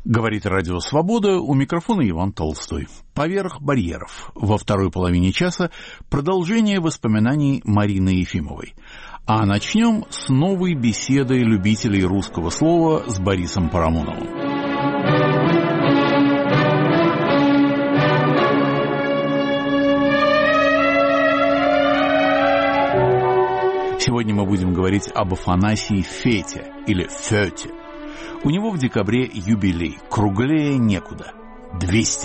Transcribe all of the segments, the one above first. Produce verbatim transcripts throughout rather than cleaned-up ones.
Говорит Радио Свобода, у микрофона Иван Толстой. «Поверх барьеров». Во второй половине часа продолжение воспоминаний Марины Ефимовой. А начнем с новой беседы любителей русского слова с Борисом Парамоновым. Сегодня мы будем говорить об Афанасии Фете или Фете. У него в декабре юбилей, круглее некуда. двести.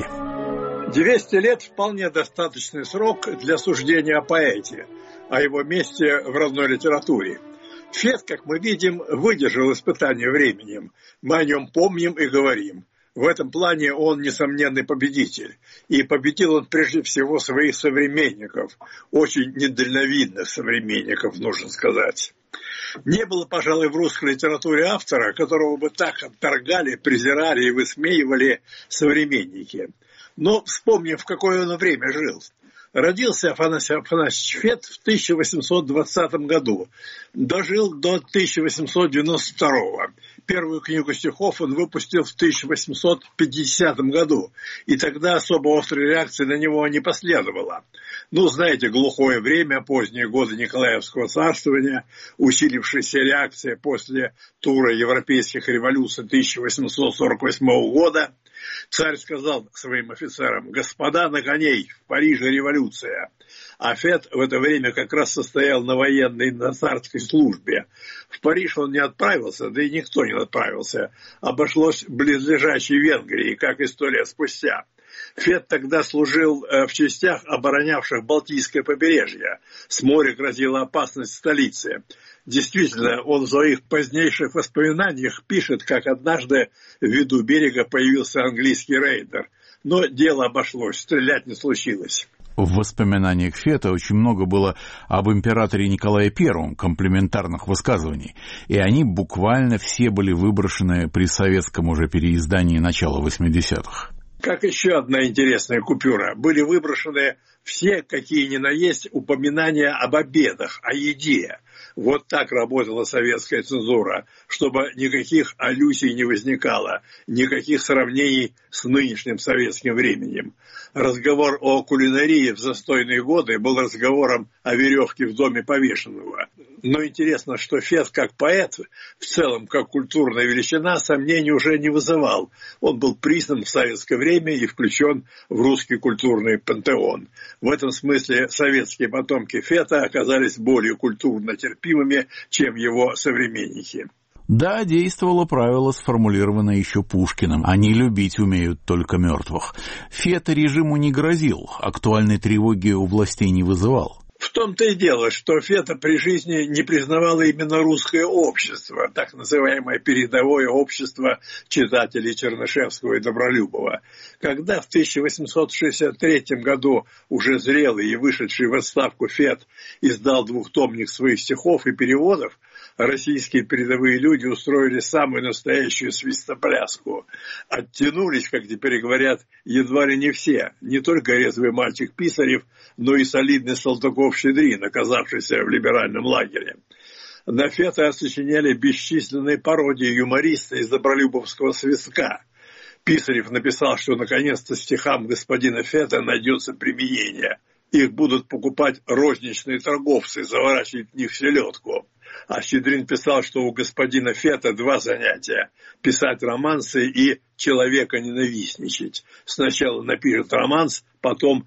двести лет вполне достаточный срок для суждения о поэте, о его месте в родной литературе. Фет, как мы видим, выдержал испытание временем. Мы о нем помним и говорим. В этом плане он несомненный победитель. И победил он прежде всего своих современников, очень недальновидных современников, нужно сказать. Не было, пожалуй, в русской литературе автора, которого бы так отторгали, презирали и высмеивали современники. Но вспомним, в какое он время жил. Родился Афанасий Афанасьевич Фет в тысяча восемьсот двадцатом году. Дожил до тысяча восемьсот девяносто второго. Первую книгу стихов он выпустил в тысяча восемьсот пятидесятом году. И тогда особо острой реакции на него не последовало. Ну, знаете, глухое время, поздние годы Николаевского царствования, усилившаяся реакция после тура европейских революций тысяча восемьсот сорок восьмого года. Царь сказал своим офицерам: «Господа на коней, в Париже революция». А Фет в это время как раз состоял на военной, на царской службе. В Париж он не отправился, да и никто не отправился. Обошлось в близлежащей Венгрии, как и сто лет спустя. Фет тогда служил в частях, оборонявших Балтийское побережье. С моря грозила опасность столицы. Действительно, он в своих позднейших воспоминаниях пишет, как однажды в виду берега появился английский рейдер. Но дело обошлось, стрелять не случилось. В воспоминаниях Фета очень много было об императоре Николае Первом, комплиментарных высказываний, и они буквально все были выброшены при советском уже переиздании начала восьмидесятых. Как еще одна интересная купюра. Были выброшены все, какие ни на есть, упоминания об обедах, о еде. Вот так работала советская цензура, чтобы никаких аллюзий не возникало, никаких сравнений с нынешним советским временем. Разговор о кулинарии в застойные годы был разговором о веревке в доме повешенного. Но интересно, что Фет, как поэт, в целом, как культурная величина, сомнений уже не вызывал. Он был признан в советское время и включен в русский культурный пантеон. В этом смысле советские потомки Фета оказались более культурно терпимыми, чем его современники. Да, действовало правило, сформулированное еще Пушкиным: «Они любить умеют только мертвых». Фет режиму не грозил, актуальной тревоги у властей не вызывал. В том-то и дело, что Фета при жизни не признавало именно русское общество, так называемое передовое общество читателей Чернышевского и Добролюбова. Когда в тысяча восемьсот шестьдесят третьем году уже зрелый и вышедший в отставку Фет издал двухтомник своих стихов и переводов, российские передовые люди устроили самую настоящую свистопляску. Оттянулись, как теперь говорят, едва ли не все, не только резвый мальчик Писарев, но и солидный Салтыков-Щедрин, оказавшийся в либеральном лагере. На Фета сочиняли бесчисленные пародии юмориста из добролюбовского свистка. Писарев написал, что наконец-то стихам господина Фета найдется применение. Их будут покупать розничные торговцы, заворачивать в них селедку. А Щедрин писал, что у господина Фета два занятия – писать романсы и человека-ненавистничать. Сначала напишет романс, потом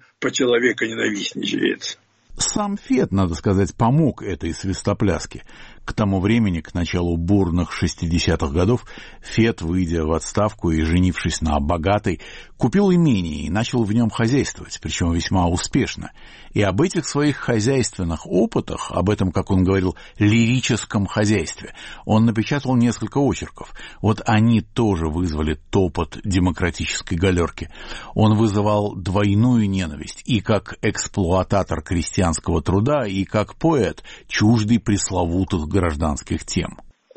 по-человека-ненавистничает. Сам Фет, надо сказать, помог этой свистопляске. К тому времени, к началу бурных шестидесятых годов, Фет, выйдя в отставку и женившись на богатой, купил имение и начал в нем хозяйствовать, причем весьма успешно. И об этих своих хозяйственных опытах, об этом, как он говорил, лирическом хозяйстве, он напечатал несколько очерков. Вот они тоже вызвали топот демократической галерки. Он вызывал двойную ненависть и как эксплуататор крестьянского труда, и как поэт, чуждый пресловутых гражданских тем.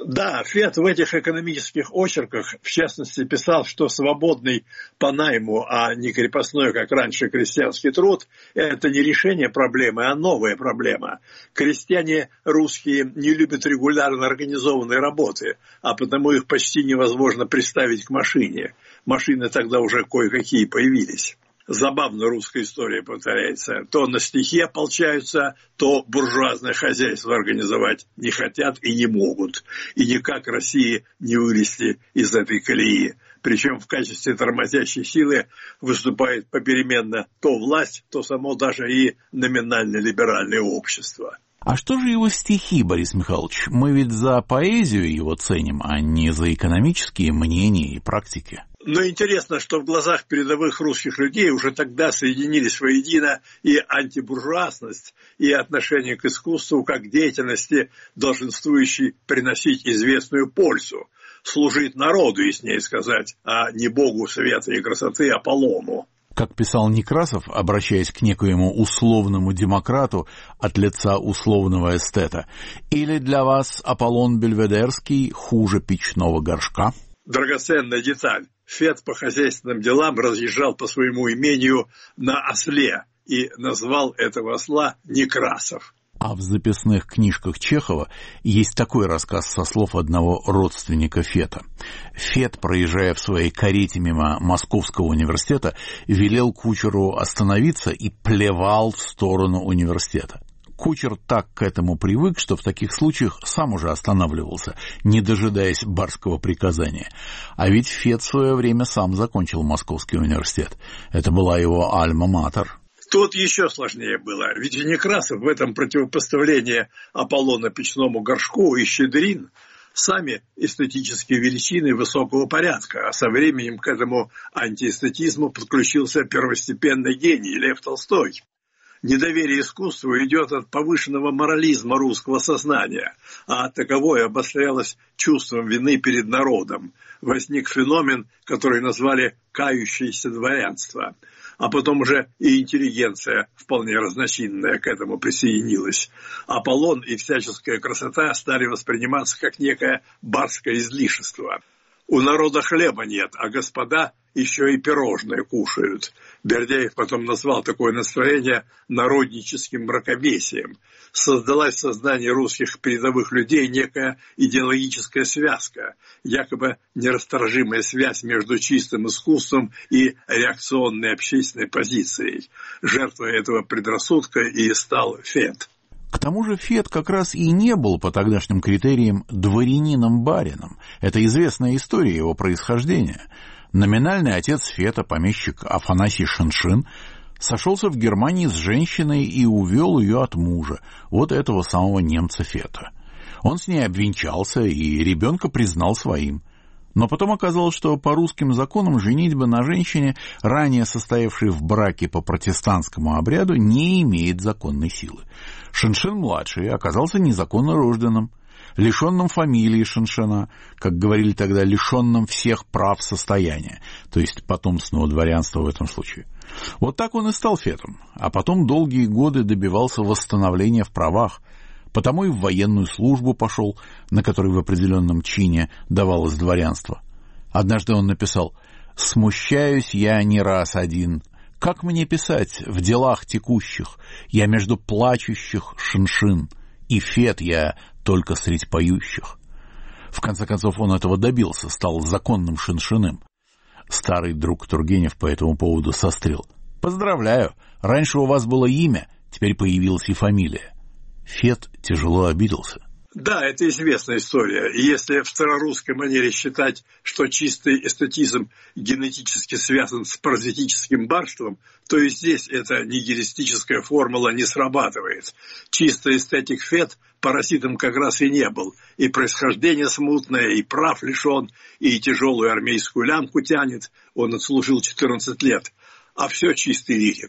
Да, Фет в этих экономических очерках, в частности, писал, что свободный по найму, а не крепостной, как раньше, крестьянский труд – это не решение проблемы, а новая проблема. Крестьяне русские не любят регулярно организованной работы, а потому их почти невозможно приставить к машине. Машины тогда уже кое-какие появились. Забавно русская история повторяется. То на стихи ополчаются, то буржуазное хозяйство организовать не хотят и не могут. И никак России не вылезти из этой колеи. Причем в качестве тормозящей силы выступает попеременно то власть, то само даже и номинально-либеральное общество. А что же его стихи, Борис Михайлович? Мы ведь за поэзию его ценим, а не за экономические мнения и практики. Но интересно, что в глазах передовых русских людей уже тогда соединились воедино и антибуржуазность, и отношение к искусству как к деятельности, долженствующей приносить известную пользу, служить народу, яснее сказать, а не богу света и красоты Аполлону. Как писал Некрасов, обращаясь к некоему условному демократу от лица условного эстета, «Или для вас Аполлон Бельведерский хуже печного горшка?» Драгоценная деталь. Фет по хозяйственным делам разъезжал по своему имению на осле и назвал этого осла Некрасов. А в записных книжках Чехова есть такой рассказ со слов одного родственника Фета. Фет, проезжая в своей карете мимо Московского университета, велел кучеру остановиться и плевал в сторону университета. Кучер так к этому привык, что в таких случаях сам уже останавливался, не дожидаясь барского приказания. А ведь Фет в свое время сам закончил Московский университет. Это была его альма-матер. Тут еще сложнее было, ведь Некрасов в этом противопоставлении Аполлона печному горшку и Щедрин сами эстетические величины высокого порядка, а со временем к этому антиэстетизму подключился первостепенный гений Лев Толстой. Недоверие искусству идет от повышенного морализма русского сознания, а таковое обострялось чувством вины перед народом. Возник феномен, который назвали «кающееся дворянство». А потом уже и интеллигенция, вполне разночинная, к этому присоединилась. Аполлон и всяческая красота стали восприниматься как некое барское излишество. У народа хлеба нет, а господа еще и пирожные кушают. Бердяев потом назвал такое настроение народническим мракобесием. Создалась в сознании русских передовых людей некая идеологическая связка, якобы нерасторжимая связь между чистым искусством и реакционной общественной позицией. Жертвой этого предрассудка и стал Фет. К тому же Фет как раз и не был по тогдашним критериям дворянином-барином. Это известная история его происхождения. Номинальный отец Фета, помещик Афанасий Шиншин, сошелся в Германии с женщиной и увел ее от мужа, вот этого самого немца Фета. Он с ней обвенчался и ребенка признал своим. Но потом оказалось, что по русским законам женитьба на женщине, ранее состоявшей в браке по протестантскому обряду, не имеет законной силы. Шиншин-младший оказался незаконно рожденным, лишенным фамилии Шиншина, как говорили тогда, лишенным всех прав состояния, то есть потомственного дворянства в этом случае. Вот так он и стал Фетом, а потом долгие годы добивался восстановления в правах, потому и в военную службу пошел, на которой в определенном чине давалось дворянство. Однажды он написал: «Смущаюсь я не раз один. Как мне писать в делах текущих? Я между плачущих Шиншин, и Фет я только средь поющих». В конце концов он этого добился, стал законным Шиншиным. Старый друг Тургенев по этому поводу сострил: «Поздравляю, раньше у вас было имя, теперь появилась и фамилия». Фет тяжело обиделся. Да, это известная история. И если в старорусской манере считать, что чистый эстетизм генетически связан с паразитическим барством, то и здесь эта нигилистическая формула не срабатывает. Чистый эстетик Фет паразитом как раз и не был. И происхождение смутное, и прав лишен, и тяжелую армейскую лямку тянет. Он отслужил четырнадцать лет. А все чистый лирик.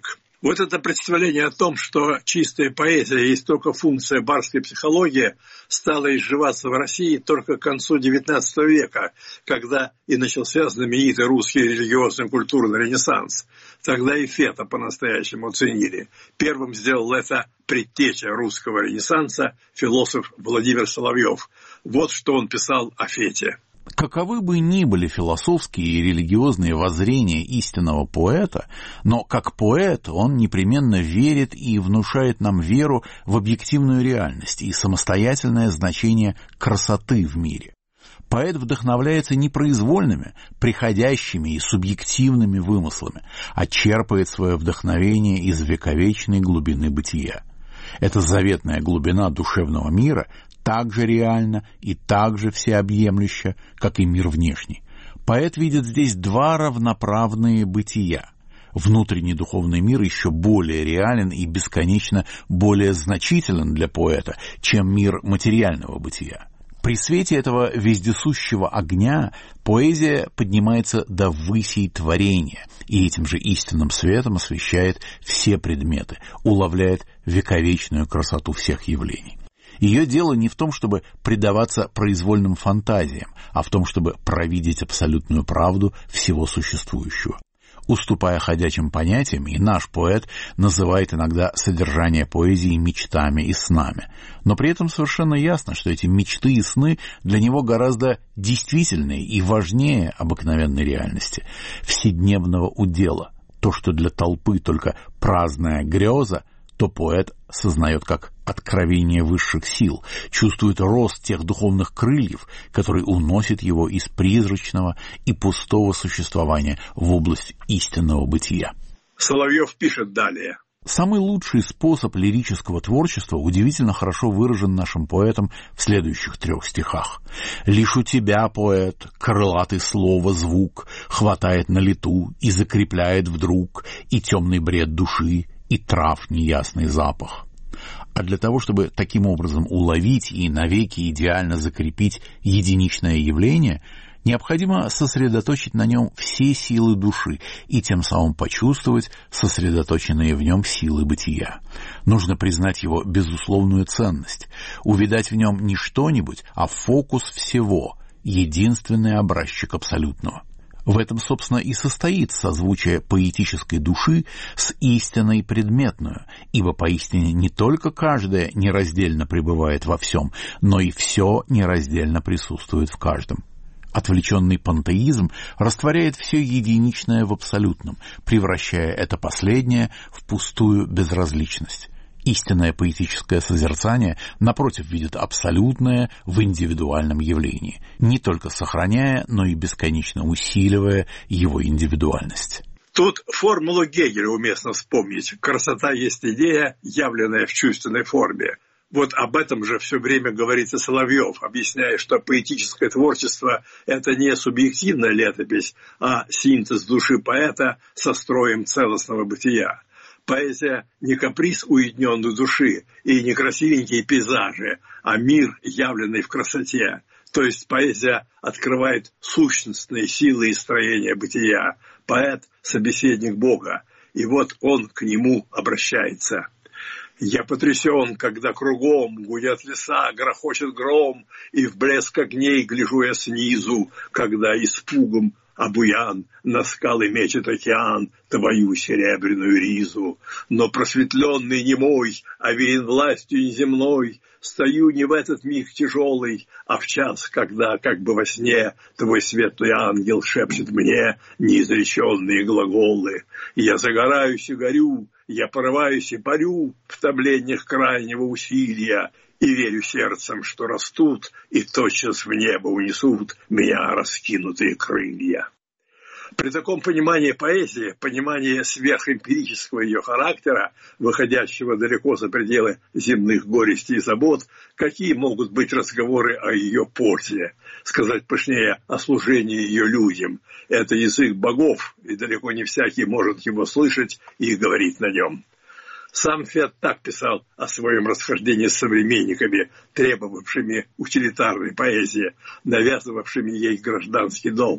Вот это представление о том, что чистая поэзия есть только функция барской психологии, стало изживаться в России только к концу девятнадцатого века, когда и начался знаменитый русский религиозный культурный ренессанс. Тогда и Фета по-настоящему ценили. Первым сделал это предтеча русского ренессанса, философ Владимир Соловьев. Вот что он писал о Фете. Каковы бы ни были философские и религиозные воззрения истинного поэта, но как поэт он непременно верит и внушает нам веру в объективную реальность и самостоятельное значение красоты в мире. Поэт вдохновляется не произвольными, приходящими и субъективными вымыслами, а черпает свое вдохновение из вековечной глубины бытия. Эта заветная глубина душевного мира так же реальна и так же всеобъемлюща, как и мир внешний. Поэт видит здесь два равноправные бытия. Внутренний духовный мир еще более реален и бесконечно более значителен для поэта, чем мир материального бытия. При свете этого вездесущего огня поэзия поднимается до высей творения и этим же истинным светом освещает все предметы, уловляет вековечную красоту всех явлений. Ее дело не в том, чтобы предаваться произвольным фантазиям, а в том, чтобы провидеть абсолютную правду всего существующего. Уступая ходячим понятиям, и наш поэт называет иногда содержание поэзии мечтами и снами. Но при этом совершенно ясно, что эти мечты и сны для него гораздо действительнее и важнее обыкновенной реальности, вседневного удела. То, что для толпы только праздная греза, то поэт сознает как откровение высших сил, чувствует рост тех духовных крыльев, которые уносят его из призрачного и пустого существования в область истинного бытия. Соловьев пишет далее. Самый лучший способ лирического творчества удивительно хорошо выражен нашим поэтом в следующих трех стихах. «Лишь у тебя, поэт, крылатый слово звук хватает на лету и закрепляет вдруг и темный бред души, и трав неясный запах». А для того, чтобы таким образом уловить и навеки идеально закрепить единичное явление, необходимо сосредоточить на нем все силы души и тем самым почувствовать сосредоточенные в нем силы бытия. Нужно признать его безусловную ценность, увидать в нем не что-нибудь, а фокус всего, единственный образчик абсолютного. В этом, собственно, и состоит созвучие поэтической души с истиной предметную, ибо поистине не только каждое нераздельно пребывает во всем, но и все нераздельно присутствует в каждом. Отвлеченный пантеизм растворяет все единичное в абсолютном, превращая это последнее в пустую безразличность. Истинное поэтическое созерцание, напротив, видит абсолютное в индивидуальном явлении, не только сохраняя, но и бесконечно усиливая его индивидуальность. Тут формулу Гегеля уместно вспомнить. Красота есть идея, явленная в чувственной форме. Вот об этом же все время говорит и Соловьев, объясняя, что поэтическое творчество – это не субъективная летопись, а синтез души поэта со строем целостного бытия. Поэзия не каприз уединенной души и не красивенькие пейзажи, а мир, явленный в красоте. То есть поэзия открывает сущностные силы и строения бытия. Поэт – собеседник Бога, и вот он к нему обращается. «Я потрясен, когда кругом гудят леса, грохочет гром, и в блеск огней гляжу я снизу, когда испугом обуян, на скалы мечет океан твою серебряную ризу. Но просветленный не мой, овеян властью неземной, стою не в этот миг тяжелый, а в час, когда, как бы во сне, твой светлый ангел шепчет мне неизреченные глаголы. Я загораюсь и горю, я порываюсь и парю в томлениях крайнего усилия, и верю сердцем, что растут и тотчас в небо унесут меня раскинутые крылья». При таком понимании поэзии, понимании сверхэмпирического ее характера, выходящего далеко за пределы земных горестей и забот, какие могут быть разговоры о ее пользе, сказать пышнее, о служении ее людям? Это язык богов, и далеко не всякий может его слышать и говорить на нем. Сам Фет так писал о своем расхождении с современниками, требовавшими утилитарной поэзии, навязывавшими ей гражданский долг.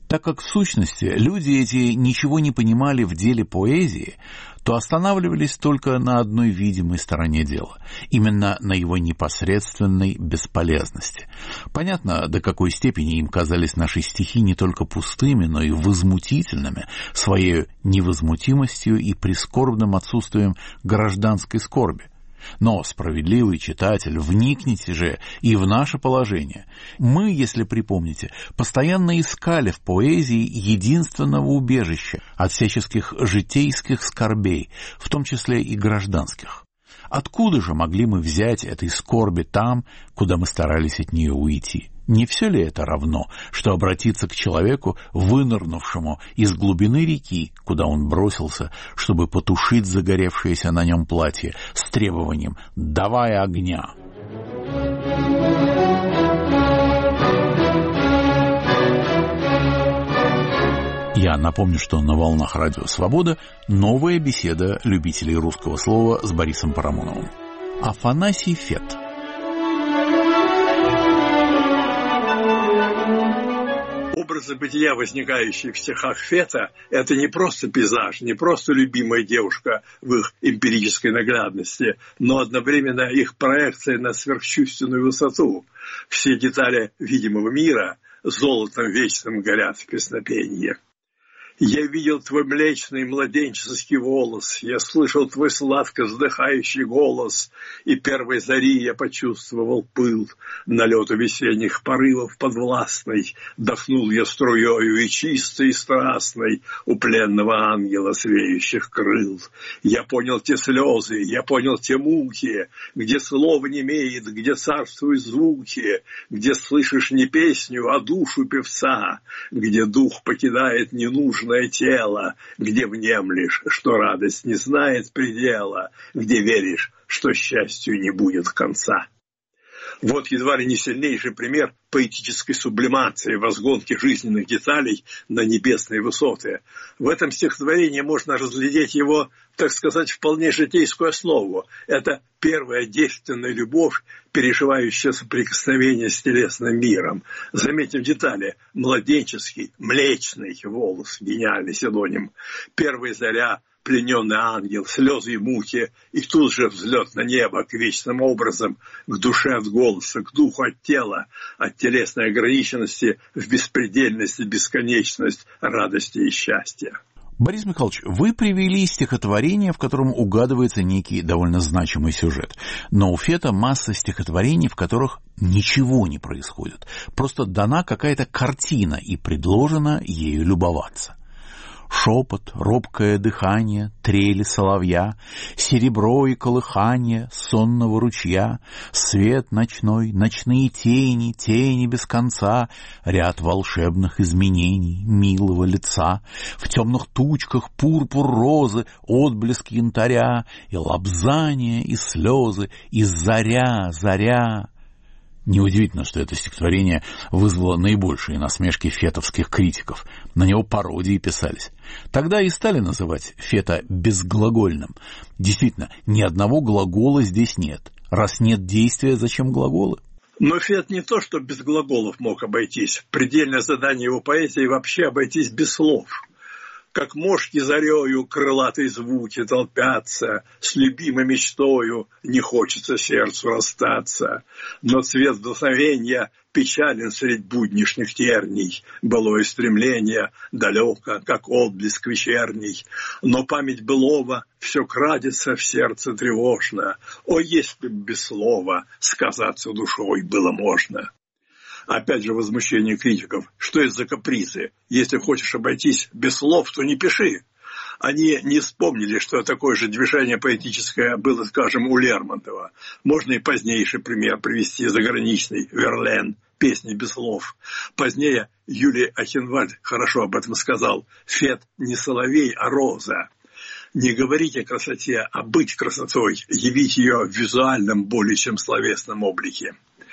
Так как в сущности люди эти ничего не понимали в деле поэзии, то останавливались только на одной видимой стороне дела, именно на его непосредственной бесполезности. Понятно, до какой степени им казались наши стихи не только пустыми, но и возмутительными своей невозмутимостью и прискорбным отсутствием гражданской скорби. Но, справедливый читатель, вникните же и в наше положение. Мы, если припомните, постоянно искали в поэзии единственного убежища от всяческих житейских скорбей, в том числе и гражданских. Откуда же могли мы взять этой скорби там, куда мы старались от нее уйти? Не все ли это равно, что обратиться к человеку, вынырнувшему из глубины реки, куда он бросился, чтобы потушить загоревшееся на нем платье, с требованием «давай огня»? Я напомню, что на волнах Радио Свобода новая беседа любителей русского слова с Борисом Парамоновым. Афанасий Фет. Образы бытия, возникающие в стихах Фета, это не просто пейзаж, не просто любимая девушка в их эмпирической наглядности, но одновременно их проекция на сверхчувственную высоту. Все детали видимого мира золотом вечным горят в песнопении. Я видел твой млечный младенческий волос, я слышал твой сладко вздыхающий голос, и первой зари я почувствовал пыл, налету весенних порывов подвластной, дохнул я струёю и чистой, и страстной у пленного ангела свеющих крыл. Я понял те слезы, я понял те муки, где слово немеет, где царствуют звуки, где слышишь не песню, а душу певца, где дух покидает ненужное тело, где внемлешь, что радость не знает предела, где веришь, что счастью не будет конца. Вот едва ли не сильнейший пример поэтической сублимации, возгонки жизненных деталей на небесные высоты. В этом стихотворении можно разглядеть его, так сказать, вполне житейскую основу. Это первая девственная любовь, переживающая соприкосновение с телесным миром. Заметим детали. Младенческий, млечный волос, гениальный синоним. Первая заря, плененный ангел, слезы и муки, и тут же взлет на небо к вечным образам, к душе от голоса, к духу от тела, от телесной ограниченности в беспредельность и бесконечность радости и счастья. Борис Михайлович, вы привели стихотворение, в котором угадывается некий довольно значимый сюжет. Но у Фета масса стихотворений, в которых ничего не происходит. Просто дана какая-то картина и предложено ею любоваться. Шепот, робкое дыхание, трели соловья, серебро и колыхание сонного ручья, свет ночной, ночные тени, тени без конца, ряд волшебных изменений милого лица, в темных тучках пурпур розы, отблеск янтаря, и лобзание, и слезы, и заря, заря. Неудивительно, что это стихотворение вызвало наибольшие насмешки фетовских критиков. На него пародии писались. Тогда и стали называть Фета безглагольным. Действительно, ни одного глагола здесь нет. Раз нет действия, зачем глаголы? Но Фет не то, что без глаголов мог обойтись. Предельное задание его поэзии вообще обойтись без слов. Как мошки зарею крылатые звуки толпятся, с любимой мечтою не хочется сердцу расстаться. Но цвет вдохновенья печален средь буднишних терний, былое стремление далеко, как отблеск вечерний. Но память былого все крадется в сердце тревожно. О, если б без слова сказаться душой было можно! Опять же возмущение критиков. Что это за капризы? Если хочешь обойтись без слов, то не пиши. Они не вспомнили, что такое же движение поэтическое было, скажем, у Лермонтова. Можно и позднейший пример привести, заграничный, Верлен, песни без слов. Позднее Юлий Ахенвальд хорошо об этом сказал. Фет не соловей, а роза. Не говорить о красоте, а быть красотой, явить ее в визуальном более чем словесном облике.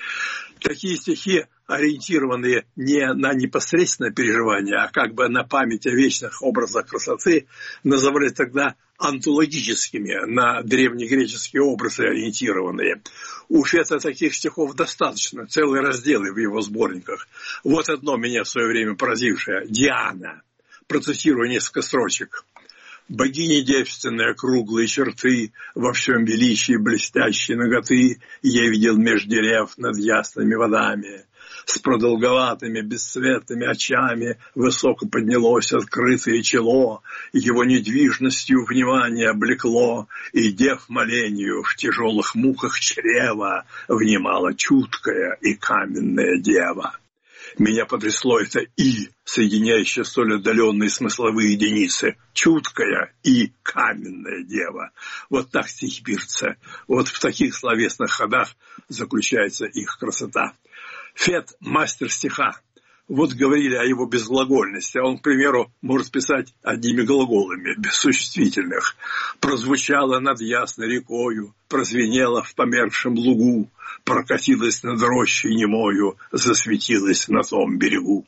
Такие стихи, ориентированные не на непосредственное переживание, а как бы на память о вечных образах красоты, называли тогда антологическими, на древнегреческие образы ориентированные. У Фета таких стихов достаточно, целые разделы в его сборниках. Вот одно меня в свое время поразившее. «Диана». Процитирую несколько строчек. «Богиня девственная, круглые черты, во всем величии блестящей наготы я видел меж дерев над ясными водами. С продолговатыми бесцветными очами высоко поднялось открытое чело, его недвижностью внимание облекло, и дев молению в тяжелых муках чрева внимала чуткая и каменная дева». Меня потрясло это «и», соединяющее столь отдаленные смысловые единицы. Чуткая и каменная дева. Вот так стихи пишутся. Вот в таких словесных ходах заключается их красота. Фет – мастер стиха. Вот говорили о его безглагольности. Он, к примеру, может писать одними глаголами, без существительных. «Прозвучало над ясной рекою, прозвенело в померкшем лугу, прокатилась над рощей немою, засветилась на том берегу».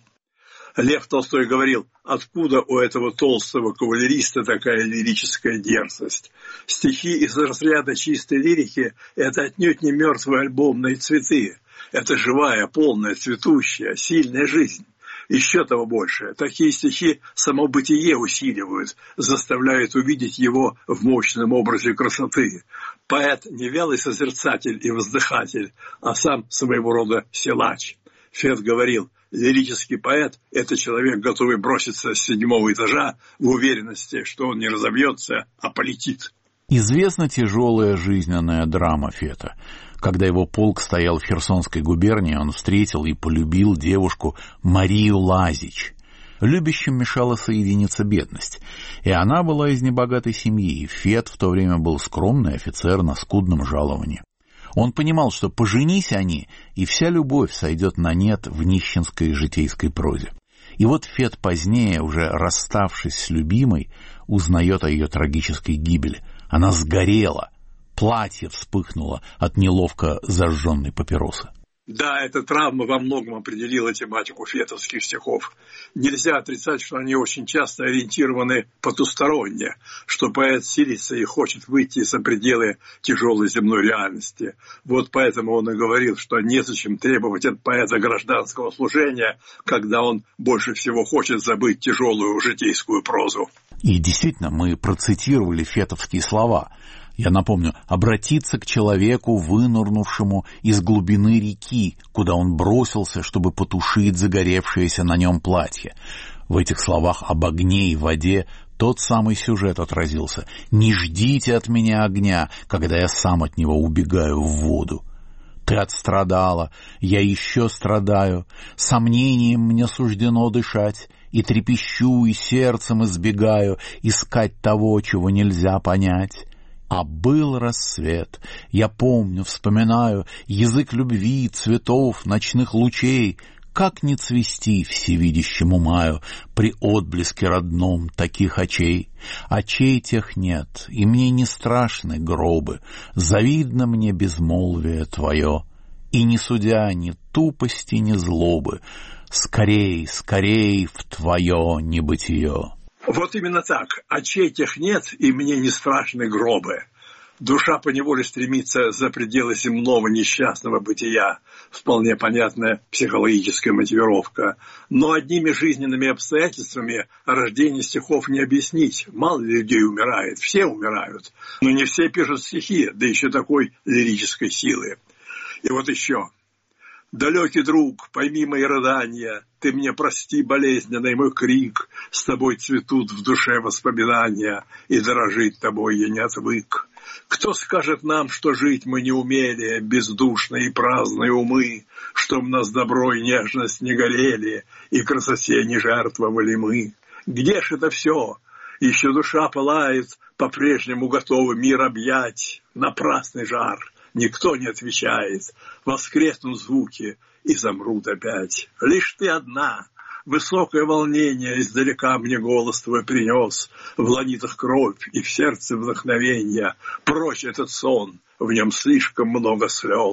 Лев Толстой говорил, откуда у этого толстого кавалериста такая лирическая дерзость. Стихи из разряда чистой лирики – это отнюдь не мертвые альбомные цветы. Это живая, полная, цветущая, сильная жизнь. Еще того больше. Такие стихи само бытие усиливают, заставляют увидеть его в мощном образе красоты. Поэт не вялый созерцатель и воздыхатель, а сам своего рода силач. Фет говорил, лирический поэт – это человек, готовый броситься с седьмого этажа в уверенности, что он не разобьется, а полетит. Известна тяжелая жизненная драма Фета. Когда его полк стоял в Херсонской губернии, он встретил и полюбил девушку Марию Лазич. Любящим мешала соединиться бедность, и она была из небогатой семьи, и Фет в то время был скромный офицер на скудном жаловании. Он понимал, что поженись они, и вся любовь сойдет на нет в нищенской житейской прозе. И вот Фет позднее, уже расставшись с любимой, узнает о ее трагической гибели. Она сгорела, платье вспыхнуло от неловко зажженной папиросы. Да, эта травма во многом определила тематику фетовских стихов. Нельзя отрицать, что они очень часто ориентированы потусторонне, что поэт силится и хочет выйти за пределы тяжелой земной реальности. Вот поэтому он и говорил, что незачем требовать от поэта гражданского служения, когда он больше всего хочет забыть тяжелую житейскую прозу. И действительно, мы процитировали фетовские слова. Я напомню, обратиться к человеку, вынырнувшему из глубины реки, куда он бросился, чтобы потушить загоревшееся на нем платье. В этих словах об огне и воде тот самый сюжет отразился. «Не ждите от меня огня, когда я сам от него убегаю в воду. Ты отстрадала, я еще страдаю, сомнением мне суждено дышать, и трепещу, и сердцем избегаю искать того, чего нельзя понять». А был рассвет, я помню, вспоминаю язык любви, цветов, ночных лучей. Как не цвести всевидящему маю при отблеске родном таких очей? Очей тех нет, и мне не страшны гробы, завидно мне безмолвие твое. И не судя ни тупости, ни злобы, скорей, скорей в твое небытие. Вот именно так. Очей тех нет, и мне не страшны гробы. Душа поневоле стремится за пределы земного несчастного бытия. Вполне понятная психологическая мотивировка. Но одними жизненными обстоятельствами рождение стихов не объяснить. Мало ли людей умирает, все умирают. Но не все пишут стихи, да еще такой лирической силы. И вот еще. Далекий друг, пойми мои рыдания, ты мне прости болезненный мой крик, с тобой цветут в душе воспоминания, и дорожить тобой я не отвык. Кто скажет нам, что жить мы не умели, бездушные и праздные умы, что в нас добро и нежность не горели, и красоте не жертвовали мы? Где ж это все? Еще душа пылает, по-прежнему готова мир объять, напрасный жар. Никто не отвечает, воскреснут звуки и замрут опять. Лишь ты одна, высокое волнение издалека мне голос твой принес, в ланитах кровь и в сердце вдохновенье. Прочь этот сон, в нем слишком много слез.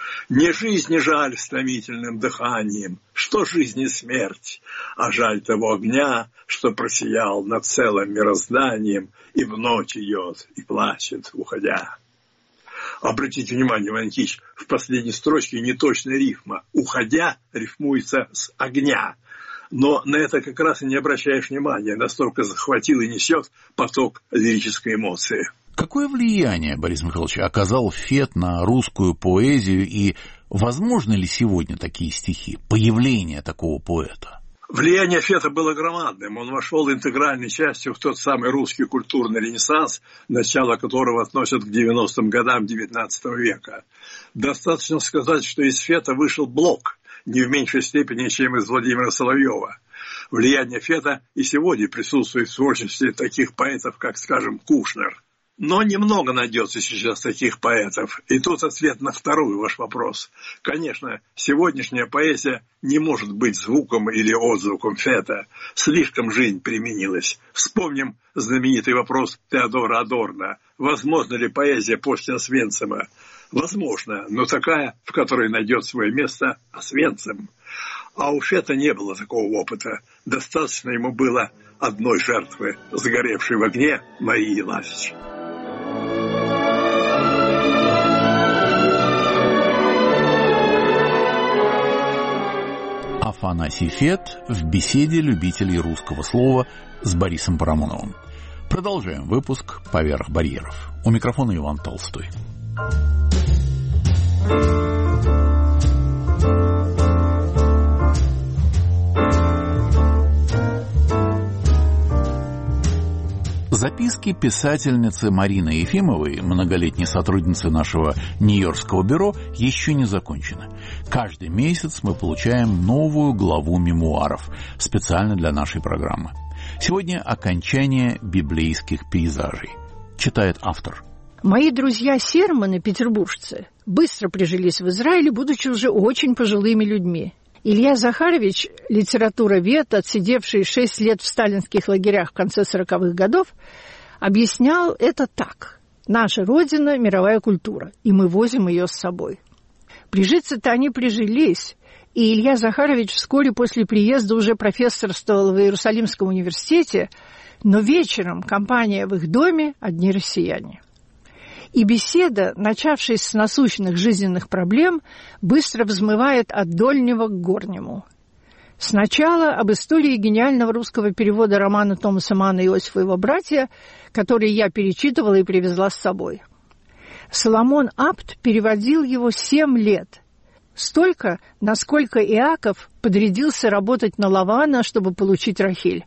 Не жизни жаль с томительным дыханием, что жизнь и смерть, а жаль того огня, что просиял над целым мирозданием и в ночь идет и плачет, уходя. Обратите внимание, Иван Ильич, в последней строчке неточная рифма. «Уходя» рифмуется с «огня». Но на это как раз и не обращаешь внимания, настолько захватил и несет поток лирической эмоции. Какое влияние, Борис Михайлович, оказал Фет на русскую поэзию, и возможны ли сегодня такие стихи, появление такого поэта? Влияние Фета было громадным. Он вошел интегральной частью в тот самый русский культурный ренессанс, начало которого относят к девяностым годам девятнадцатого века. Достаточно сказать, что из Фета вышел Блок, не в меньшей степени, чем из Владимира Соловьева. Влияние Фета и сегодня присутствует в творчестве таких поэтов, как, скажем, Кушнер. Но немного найдется сейчас таких поэтов. И тут ответ на второй ваш вопрос. Конечно, сегодняшняя поэзия не может быть звуком или отзвуком Фета. Слишком жизнь переменилась. Вспомним знаменитый вопрос Теодора Адорно. Возможно ли поэзия после Освенцима? Возможно, но такая, в которой найдет свое место Освенцим. А у Фета не было такого опыта. Достаточно ему было одной жертвы, сгоревшей в огне Марии Ласич. Афанасий Фет в беседе любителей русского слова с Борисом Парамоновым. Продолжаем выпуск «Поверх барьеров». У микрофона Иван Толстой. Записки писательницы Марины Ефимовой, многолетней сотрудницы нашего Нью-Йоркского бюро, еще не закончены. Каждый месяц мы получаем новую главу мемуаров, специально для нашей программы. Сегодня окончание библейских пейзажей. Читает автор. Мои друзья-серманы, петербуржцы, быстро прижились в Израиле, будучи уже очень пожилыми людьми. Илья Захарович, литературовед, отсидевший шесть лет в сталинских лагерях в конце сороковых годов, объяснял это так. Наша родина – мировая культура, и мы возим ее с собой. Прижиться-то они прижились, и Илья Захарович вскоре после приезда уже профессорствовал в Иерусалимском университете, но вечером компания в их доме – одни россияне. И беседа, начавшись с насущных жизненных проблем, быстро взмывает от дольнего к горнему. Сначала об истории гениального русского перевода романа Томаса Манна «Иосиф и его братья», который я перечитывала и привезла с собой. Соломон Апт переводил его семь лет. Столько, насколько Иаков подрядился работать на Лавана, чтобы получить Рахиль.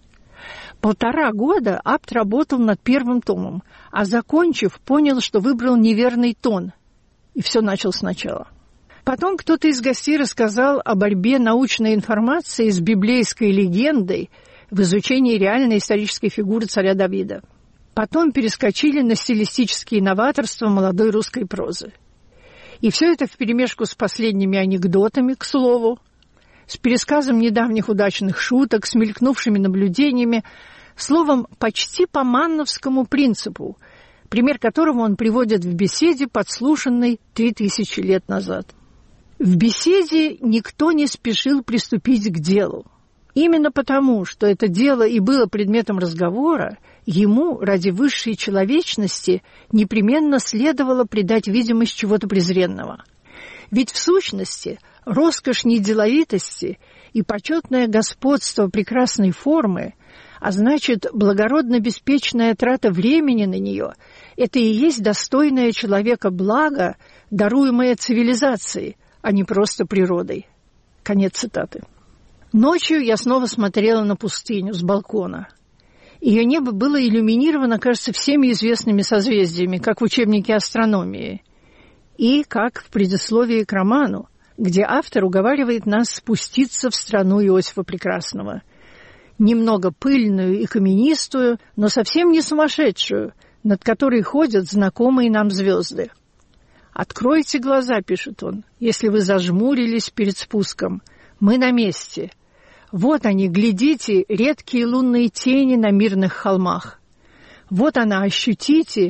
Полтора года Апт работал над первым томом, а, закончив, понял, что выбрал неверный тон, и все начал сначала. Потом кто-то из гостей рассказал о борьбе научной информации с библейской легендой в изучении реальной исторической фигуры царя Давида. Потом перескочили на стилистические новаторства молодой русской прозы. И все это вперемешку с последними анекдотами, к слову, с пересказом недавних удачных шуток, с мелькнувшими наблюдениями, словом, почти по манновскому принципу, пример которого он приводит в беседе, подслушанной три тысячи лет назад. В беседе никто не спешил приступить к делу. Именно потому, что это дело и было предметом разговора, ему, ради высшей человечности, непременно следовало придать видимость чего-то презренного. Ведь в сущности роскошь неделовитости и почетное господство прекрасной формы, а значит, благородно-беспечная трата времени на нее, это и есть достойное человека благо, даруемое цивилизацией, а не просто природой. Конец цитаты. Ночью я снова смотрела на пустыню с балкона. Ее небо было иллюминировано, кажется, всеми известными созвездиями, как в учебнике астрономии, и как в предисловии к роману, где автор уговаривает нас спуститься в страну Иосифа Прекрасного. Немного пыльную и каменистую, но совсем не сумасшедшую, над которой ходят знакомые нам звезды. «Откройте глаза», — пишет он, — «если вы зажмурились перед спуском. Мы на месте. Вот они, глядите, редкие лунные тени на мирных холмах. Вот она, ощутите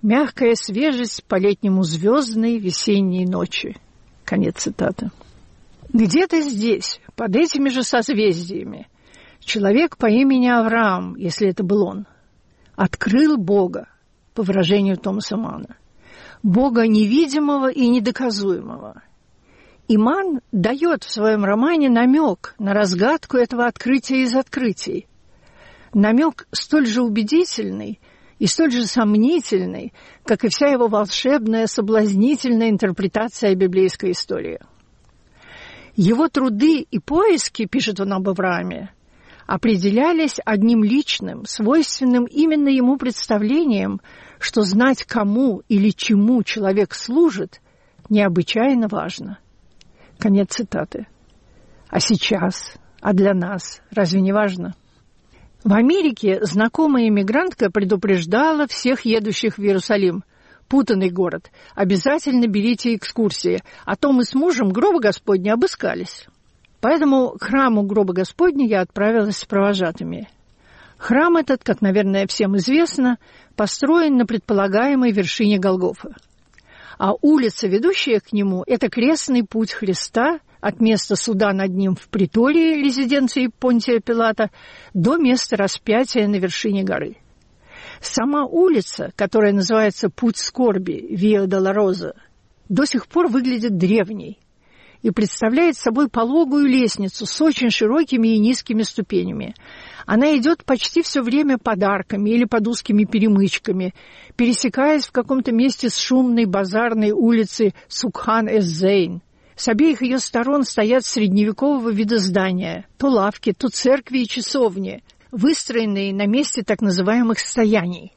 Мягкая свежесть по-летнему звездной весенней ночи. Конец цитаты. Где-то здесь, под этими же созвездиями, человек по имени Авраам, если это был он, открыл Бога, по выражению Томаса Манна. Бога невидимого и недоказуемого. И Манн дает в своем романе намек на разгадку этого открытия из открытий. Намек столь же убедительный и столь же сомнительный, как и вся его волшебная, соблазнительная интерпретация библейской истории. Его труды и поиски, пишет он об Аврааме, определялись одним личным, свойственным именно ему представлением, что знать, кому или чему человек служит, необычайно важно. Конец цитаты. А сейчас, а для нас, разве не важно? В Америке знакомая эмигрантка предупреждала всех едущих в Иерусалим: путанный город, обязательно берите экскурсии, а то мы с мужем гроба Господня обыскались. Поэтому к храму гроба Господня я отправилась с провожатыми. Храм этот, как, наверное, всем известно, построен на предполагаемой вершине Голгофы. А улица, ведущая к нему, это крестный путь Христа от места суда над ним в притории, резиденции Понтия Пилата, до места распятия на вершине горы. Сама улица, которая называется «Путь скорби» Виа Долороза, до сих пор выглядит древней и представляет собой пологую лестницу с очень широкими и низкими ступенями. Она идет почти все время под арками или под узкими перемычками, пересекаясь в каком-то месте с шумной базарной улицей Сукхан-эс-Зейн. С обеих ее сторон стоят средневекового вида здания, то лавки, то церкви и часовни, выстроенные на месте так называемых стояний.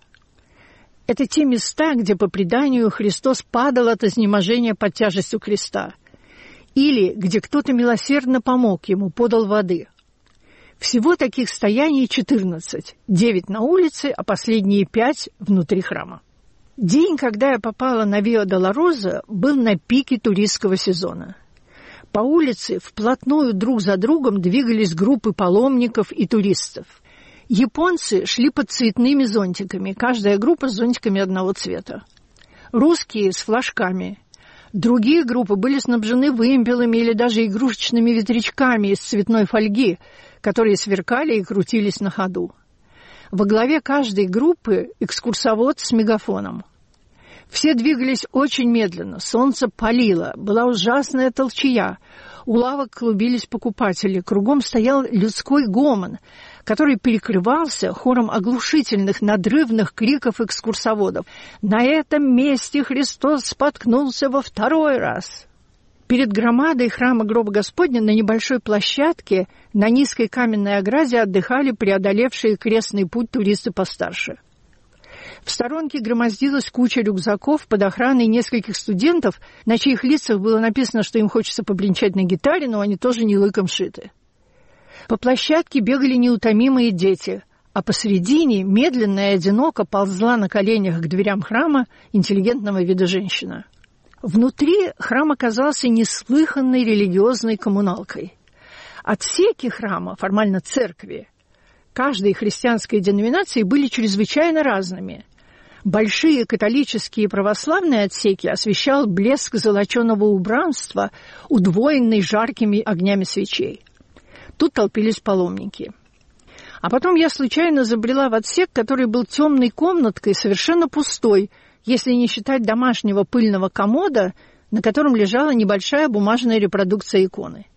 Это те места, где, по преданию, Христос падал от изнеможения под тяжестью креста, или где кто-то милосердно помог ему, подал воды. Всего таких стояний четырнадцать, девять на улице, а последние пять внутри храма. День, когда я попала на Виа Долороза, был на пике туристского сезона. По улице вплотную друг за другом двигались группы паломников и туристов. Японцы шли под цветными зонтиками, каждая группа с зонтиками одного цвета. Русские с флажками. Другие группы были снабжены вымпелами или даже игрушечными ветрячками из цветной фольги, которые сверкали и крутились на ходу. Во главе каждой группы экскурсовод с мегафоном. Все двигались очень медленно, солнце палило, была ужасная толчая, у лавок клубились покупатели, кругом стоял людской гомон, который перекрывался хором оглушительных, надрывных криков экскурсоводов. «На этом месте Христос споткнулся во второй раз!» Перед громадой храма гроба Господня на небольшой площадке на низкой каменной ограде отдыхали преодолевшие крестный путь туристы постарше. В сторонке громоздилась куча рюкзаков под охраной нескольких студентов, на чьих лицах было написано, что им хочется побренчать на гитаре, но они тоже не лыком шиты. По площадке бегали неутомимые дети, а посредине медленно и одиноко ползла на коленях к дверям храма интеллигентного вида женщина. Внутри храм оказался неслыханной религиозной коммуналкой. Отсеки храма, формально церкви, каждой христианской деноминации были чрезвычайно разными. Большие католические и православные отсеки освещал блеск золоченого убранства, удвоенный жаркими огнями свечей. Тут толпились паломники. А потом я случайно забрела в отсек, который был темной комнаткой, совершенно пустой, если не считать домашнего пыльного комода, на котором лежала небольшая бумажная репродукция иконы.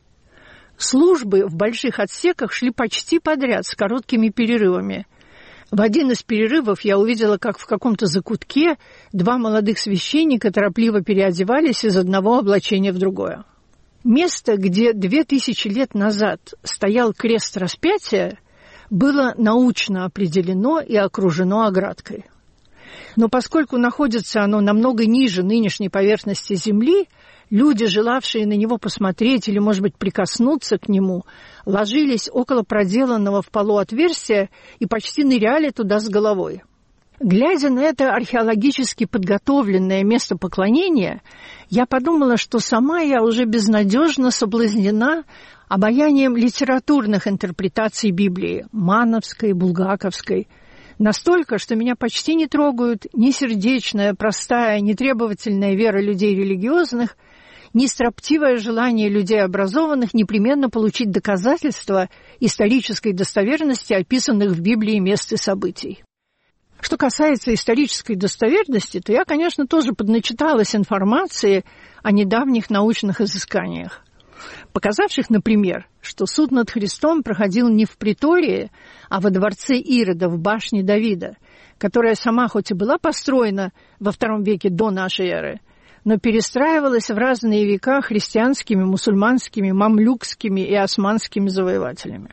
Службы в больших отсеках шли почти подряд, с короткими перерывами. В один из перерывов я увидела, как в каком-то закутке два молодых священника торопливо переодевались из одного облачения в другое. Место, где две тысячи лет назад стоял крест распятия, было научно определено и окружено оградкой. Но поскольку находится оно намного ниже нынешней поверхности земли, люди, желавшие на него посмотреть или, может быть, прикоснуться к нему, ложились около проделанного в полу отверстия и почти ныряли туда с головой. Глядя на это археологически подготовленное место поклонения, я подумала, что сама я уже безнадежно соблазнена обаянием литературных интерпретаций Библии, мановской, булгаковской, Настолько, что меня почти не трогают ни сердечная, простая, нетребовательная вера людей религиозных, ни строптивое желание людей образованных непременно получить доказательства исторической достоверности описанных в Библии мест и событий. Что касается исторической достоверности, то я, конечно, тоже подначиталась информации о недавних научных изысканиях, показавших, например, что суд над Христом проходил не в притории, а во дворце Ирода в башне Давида, которая сама хоть и была построена во втором веке до нашей эры, но перестраивалась в разные века христианскими, мусульманскими, мамлюкскими и османскими завоевателями.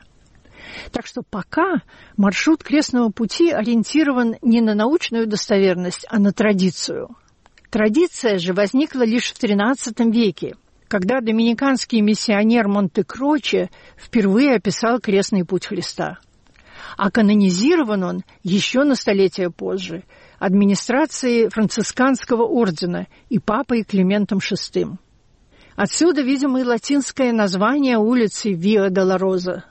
Так что пока маршрут крестного пути ориентирован не на научную достоверность, а на традицию. Традиция же возникла лишь в тринадцатом веке, когда доминиканский миссионер Монте-Кроче впервые описал крестный путь Христа. А канонизирован он еще на столетие позже администрацией францисканского ордена и папой Климентом шестым. Отсюда, видимо, и латинское название улицы Виа-Долороза.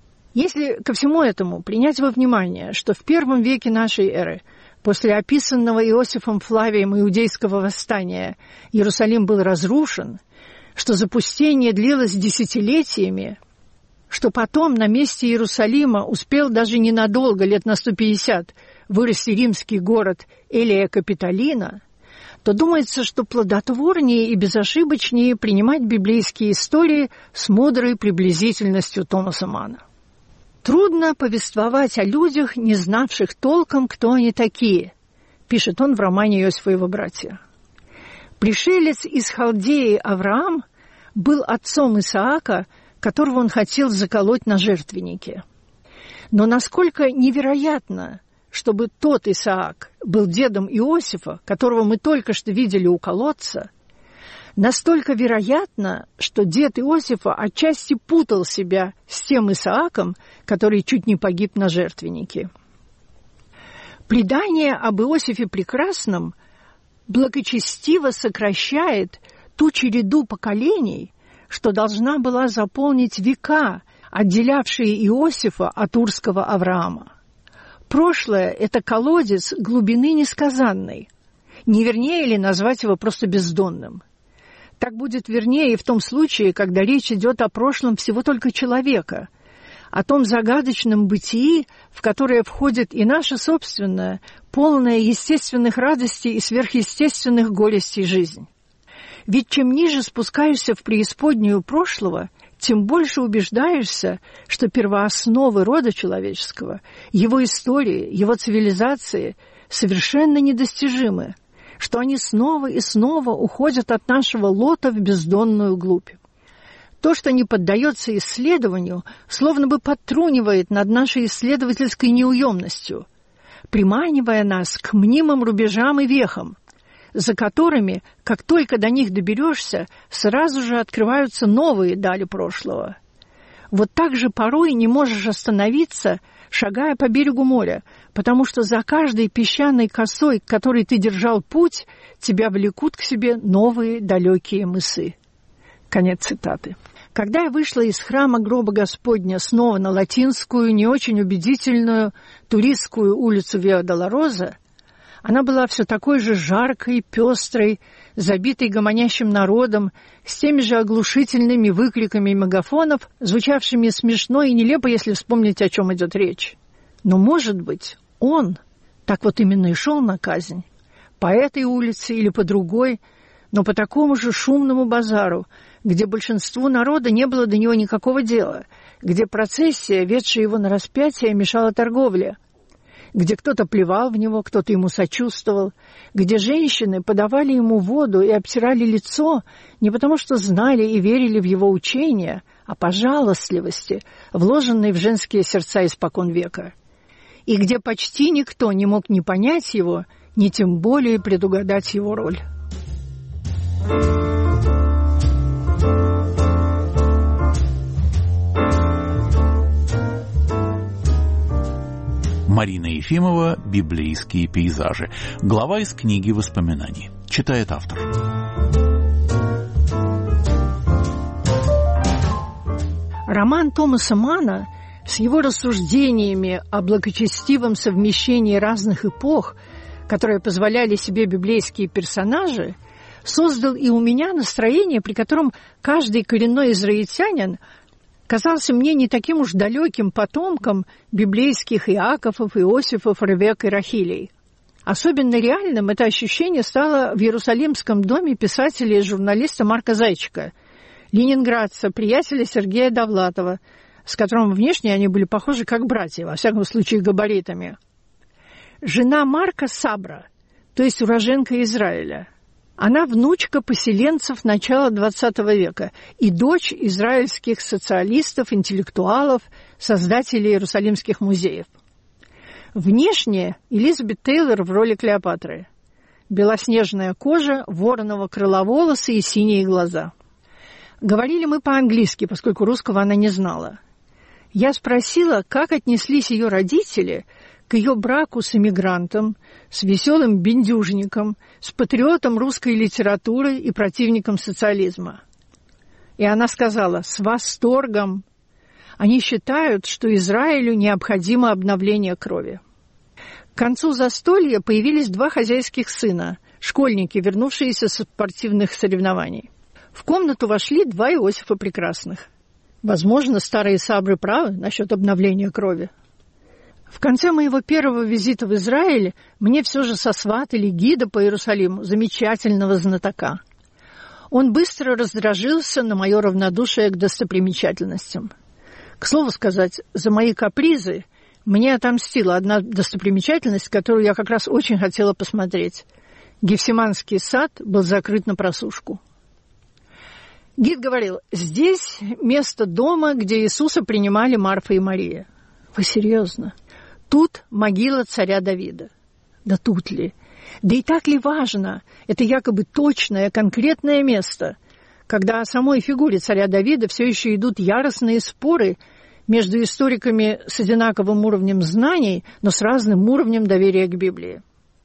Если ко всему этому принять во внимание, что в первом веке нашей эры, после описанного Иосифом Флавием иудейского восстания, Иерусалим был разрушен, что запустение длилось десятилетиями, что потом на месте Иерусалима успел даже ненадолго, лет на сто пятьдесят, вырасти римский город Элия Капитолина, то думается, что плодотворнее и безошибочнее принимать библейские истории с мудрой приблизительностью Томаса Манна. «Трудно повествовать о людях, не знавших толком, кто они такие», пишет он в романе «Иосиф и его братья». Пришелец из Халдеи Авраам был отцом Исаака, которого он хотел заколоть на жертвеннике. Но насколько невероятно, чтобы тот Исаак был дедом Иосифа, которого мы только что видели у колодца, настолько вероятно, что дед Иосифа отчасти путал себя с тем Исааком, который чуть не погиб на жертвеннике. Предание об Иосифе Прекрасном благочестиво сокращает ту череду поколений, что должна была заполнить века, отделявшие Иосифа от урского Авраама. Прошлое – это колодец глубины несказанной. Не вернее ли назвать его просто бездонным? Так будет вернее и в том случае, когда речь идет о прошлом всего только человека, о том загадочном бытии, в которое входит и наше собственное, полное естественных радостей и сверхъестественных горестей жизнь. Ведь чем ниже спускаешься в преисподнюю прошлого, тем больше убеждаешься, что первоосновы рода человеческого, его истории, его цивилизации совершенно недостижимы, что они снова и снова уходят от нашего лота в бездонную глубь. То, что не поддается исследованию, словно бы подтрунивает над нашей исследовательской неуемностью, приманивая нас к мнимым рубежам и вехам, за которыми, как только до них доберешься, сразу же открываются новые дали прошлого. Вот так же порой не можешь остановиться, шагая по берегу моря, потому что за каждой песчаной косой, к которой ты держал путь, тебя влекут к себе новые далекие мысы. Конец цитаты. Когда я вышла из храма гроба Господня снова на латинскую, не очень убедительную туристскую улицу Виа-Долороза, она была все такой же жаркой, пестрой, забитой гомонящим народом, с теми же оглушительными выкриками мегафонов, звучавшими смешно и нелепо, если вспомнить, о чем идет речь. Но, может быть, он так вот именно и шел на казнь, по этой улице или по другой, но по такому же шумному базару, где большинству народа не было до него никакого дела, где процессия, ведшая его на распятие, мешала торговле, где кто-то плевал в него, кто-то ему сочувствовал, где женщины подавали ему воду и обтирали лицо не потому, что знали и верили в его учения, а по жалостливости, вложенной в женские сердца испокон века, и где почти никто не мог ни понять его, ни тем более предугадать его роль. Марина Ефимова «Библейские пейзажи». Глава из книги воспоминаний. Читает автор. Роман Томаса Манна С его рассуждениями о благочестивом совмещении разных эпох, которые позволяли себе библейские персонажи, создал и у меня настроение, при котором каждый коренной израильтянин казался мне не таким уж далеким потомком библейских Иаковов, Иосифов, Ревек и Рахилей. Особенно реальным это ощущение стало в Иерусалимском доме писателя и журналиста Марка Зайчика, ленинградца, приятеля Сергея Довлатова, с которым внешне они были похожи как братья, во всяком случае габаритами. Жена Марка Сабра, то есть уроженка Израиля. Она внучка поселенцев начала двадцатого века и дочь израильских социалистов, интеллектуалов, создателей Иерусалимских музеев. Внешне Элизабет Тейлор в роли Клеопатры. Белоснежная кожа, вороного крыла волосы и синие глаза. Говорили мы по-английски, поскольку русского она не знала. Я спросила, как отнеслись ее родители к ее браку с эмигрантом, с веселым бендюжником, с патриотом русской литературы и противником социализма. И она сказала: «С восторгом. Они считают, что Израилю необходимо обновление крови». К концу застолья появились два хозяйских сына, школьники, вернувшиеся со спортивных соревнований. В комнату вошли два Иосифа Прекрасных. Возможно, старые Сабры правы насчет обновления крови. В конце моего первого визита в Израиль мне все же сосватали гида по Иерусалиму, замечательного знатока. Он быстро раздражился на мое равнодушие к достопримечательностям. К слову сказать, за мои капризы мне отомстила одна достопримечательность, которую я как раз очень хотела посмотреть. Гефсиманский сад был закрыт на просушку. Гид говорил: здесь место дома, где Иисуса принимали Марфа и Мария. Вы серьезно? Тут могила царя Давида. Да тут ли? Да и так ли важно? Это якобы точное, конкретное место, когда о самой фигуре царя Давида все еще идут яростные споры между историками с одинаковым уровнем знаний, но с разным уровнем доверия к Библии.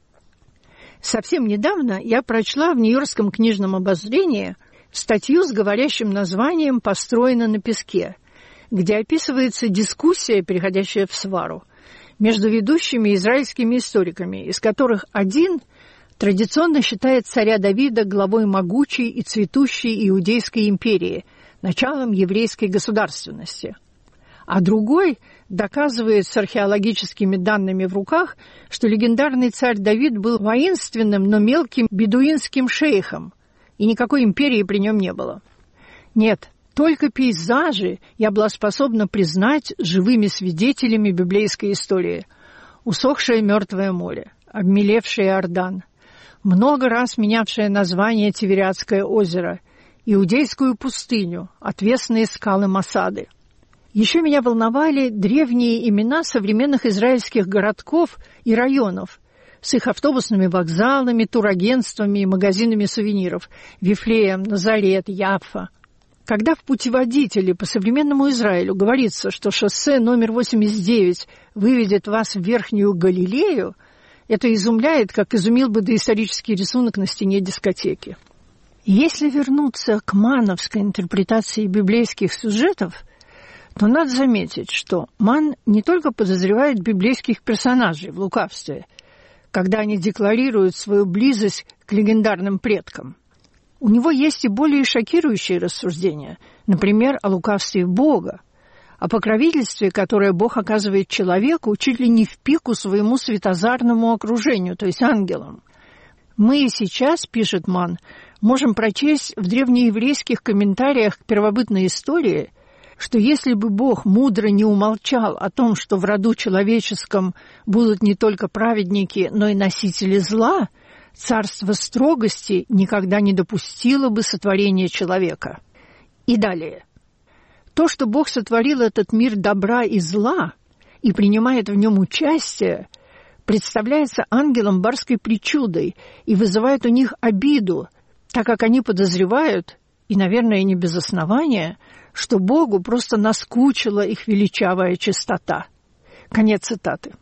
Совсем недавно я прочла в Нью-Йоркском книжном обозрении статью с говорящим названием «Построено на песке», где описывается дискуссия, переходящая в свару, между ведущими израильскими историками, из которых один традиционно считает царя Давида главой могучей и цветущей Иудейской империи, началом еврейской государственности, а другой доказывает с археологическими данными в руках, что легендарный царь Давид был воинственным, но мелким бедуинским шейхом, и никакой империи при нем не было. Нет, только пейзажи я была способна признать живыми свидетелями библейской истории. Усохшее мертвое море, обмелевший Иордан, много раз менявшее название Тивериадское озеро, Иудейскую пустыню, отвесные скалы Масады. Еще меня волновали древние имена современных израильских городков и районов с их автобусными вокзалами, турагентствами и магазинами сувениров – Вифлеем, Назарет, Яффа. Когда в путеводителе по современному Израилю говорится, что шоссе номер восемьдесят девять выведет вас в Верхнюю Галилею, это изумляет, как изумил бы доисторический рисунок на стене дискотеки. Если вернуться к мановской интерпретации библейских сюжетов, то надо заметить, что Ман не только подозревает библейских персонажей в лукавстве, когда они декларируют свою близость к легендарным предкам. У него есть и более шокирующие рассуждения, например, о лукавстве Бога, о покровительстве, которое Бог оказывает человеку чуть ли не в пику своему светозарному окружению, то есть ангелам. Мы и сейчас, пишет Ман, можем прочесть в древнееврейских комментариях к первобытной истории, что если бы Бог мудро не умолчал о том, что в роду человеческом будут не только праведники, но и носители зла, царство строгости никогда не допустило бы сотворения человека. И далее. То, что Бог сотворил этот мир добра и зла и принимает в нем участие, представляется ангелам барской причудой и вызывает у них обиду, так как они подозревают, и, наверное, не без основания, что Богу просто наскучила их величавая чистота. Конец цитаты.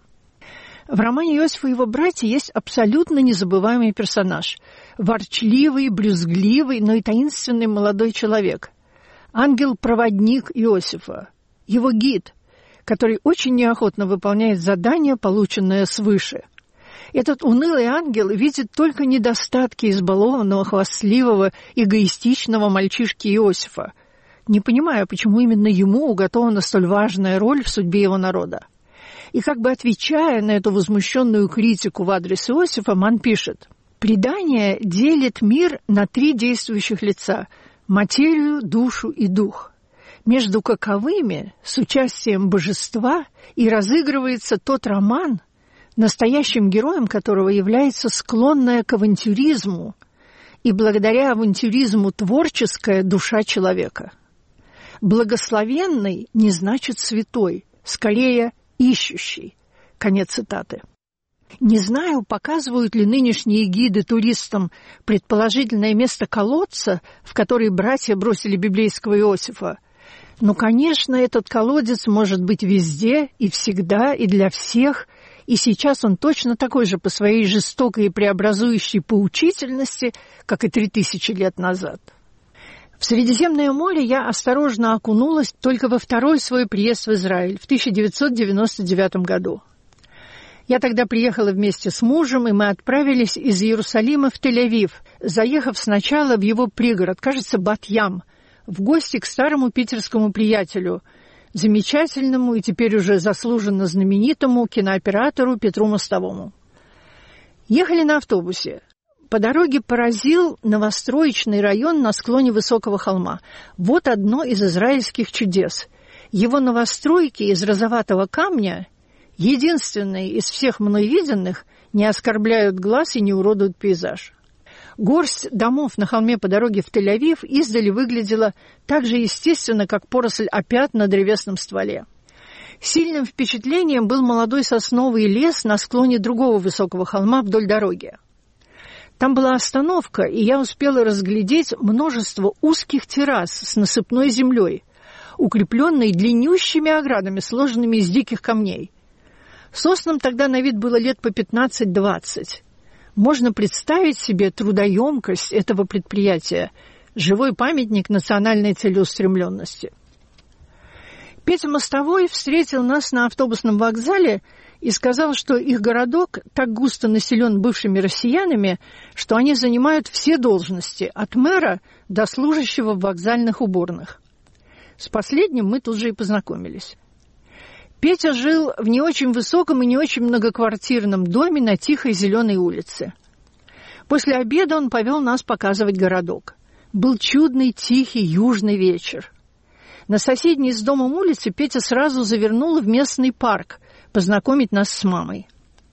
В романе Иосифа и его братья есть абсолютно незабываемый персонаж. Ворчливый, брюзгливый, но и таинственный молодой человек. Ангел-проводник Иосифа. Его гид, который очень неохотно выполняет задание, полученное свыше. Этот унылый ангел видит только недостатки избалованного, хвастливого, эгоистичного мальчишки Иосифа, не понимая, почему именно ему уготована столь важная роль в судьбе его народа. И как бы отвечая на эту возмущенную критику в адрес Иосифа, Ман пишет: «Предание делит мир на три действующих лица – материю, душу и дух. Между каковыми, с участием божества, и разыгрывается тот роман, настоящим героем которого является склонная к авантюризму и благодаря авантюризму творческая душа человека. Благословенный не значит святой, скорее ищущий». Конец цитаты. Не знаю, показывают ли нынешние гиды туристам предположительное место колодца, в который братья бросили библейского Иосифа. Но, конечно, этот колодец может быть везде и всегда и для всех, и сейчас он точно такой же по своей жестокой и преобразующей поучительности, как и три тысячи лет назад. В Средиземное море я осторожно окунулась только во второй свой приезд в Израиль в тысяча девятьсот девяносто девятом году. Я тогда приехала вместе с мужем, и мы отправились из Иерусалима в Тель-Авив, заехав сначала в его пригород, кажется, Бат-Ям, в гости к старому питерскому приятелю, замечательному и теперь уже заслуженно знаменитому кинооператору Петру Мостовому. Ехали на автобусе. По дороге поразил новостроечный район на склоне высокого холма. Вот одно из израильских чудес. Его новостройки из розоватого камня, единственные из всех мной виденных, не оскорбляют глаз и не уродуют пейзаж. Горсть домов на холме по дороге в Тель-Авив издали выглядела так же естественно, как поросль опят на древесном стволе. Сильным впечатлением был молодой сосновый лес на склоне другого высокого холма вдоль дороги. Там была остановка, и я успела разглядеть множество узких террас с насыпной землей, укрепленной длиннющими оградами, сложенными из диких камней. Соснам тогда на вид было лет по пятнадцать-двадцать. Можно представить себе трудоемкость этого предприятия, живой памятник национальной целеустремленности. Петя Мостовой встретил нас на автобусном вокзале и сказал, что их городок так густо населен бывшими россиянами, что они занимают все должности, от мэра до служащего в вокзальных уборных. С последним мы тут же и познакомились. Петя жил в не очень высоком и не очень многоквартирном доме на тихой зеленой улице. После обеда он повел нас показывать городок. Был чудный, тихий, южный вечер. На соседней с домом улице Петя сразу завернул в местный парк познакомить нас с мамой.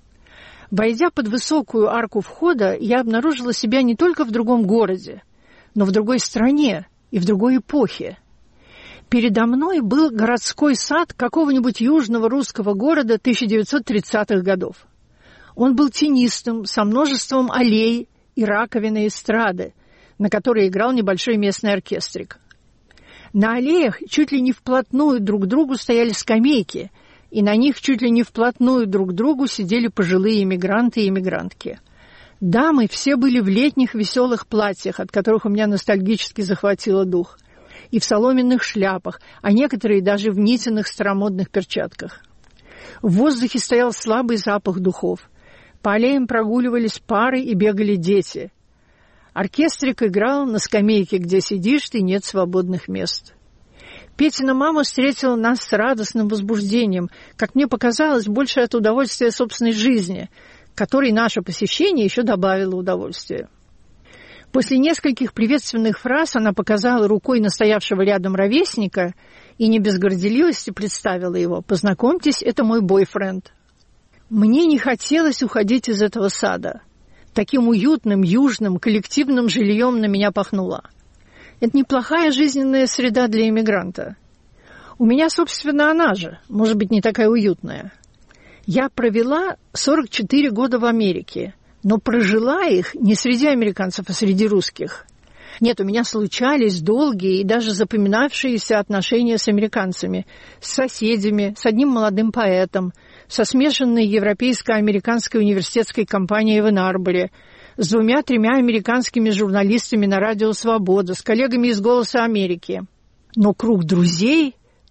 Войдя под высокую арку входа, я обнаружила себя не только в другом городе, но в другой стране и в другой эпохе. Передо мной был городской сад какого-нибудь южного русского города тысяча девятьсот тридцатых годов. Он был тенистым, со множеством аллей и раковины эстрады, на которой играл небольшой местный оркестрик. На аллеях чуть ли не вплотную друг к другу стояли скамейки, и на них чуть ли не вплотную друг к другу сидели пожилые эмигранты и эмигрантки. Дамы все были в летних веселых платьях, от которых у меня ностальгически захватило дух, и в соломенных шляпах, а некоторые даже в нитяных старомодных перчатках. В воздухе стоял слабый запах духов. По аллеям прогуливались пары и бегали дети. Оркестрик играл на скамейке, где сидишь, и нет свободных мест. Петина мама встретила нас с радостным возбуждением, как мне показалось, больше от удовольствия собственной жизни, которой наше посещение еще добавило удовольствия. После нескольких приветственных фраз она показала рукой настоявшего рядом ровесника и не без горделивости представила его. «Познакомьтесь, это мой бойфренд». Мне не хотелось уходить из этого сада. Таким уютным, южным, коллективным жильем на меня пахнуло. Это неплохая жизненная среда для иммигранта. У меня, собственно, она же, может быть, не такая уютная. Я провела сорок четыре года в Америке, но прожила их не среди американцев, а среди русских. Нет, у меня случались долгие и даже запоминавшиеся отношения с американцами, с соседями, с одним молодым поэтом, со смешанной европейско-американской университетской компанией в Энн-Арборе, с двумя-тремя американскими журналистами на радио «Свобода», с коллегами из «Голоса Америки». Но круг друзей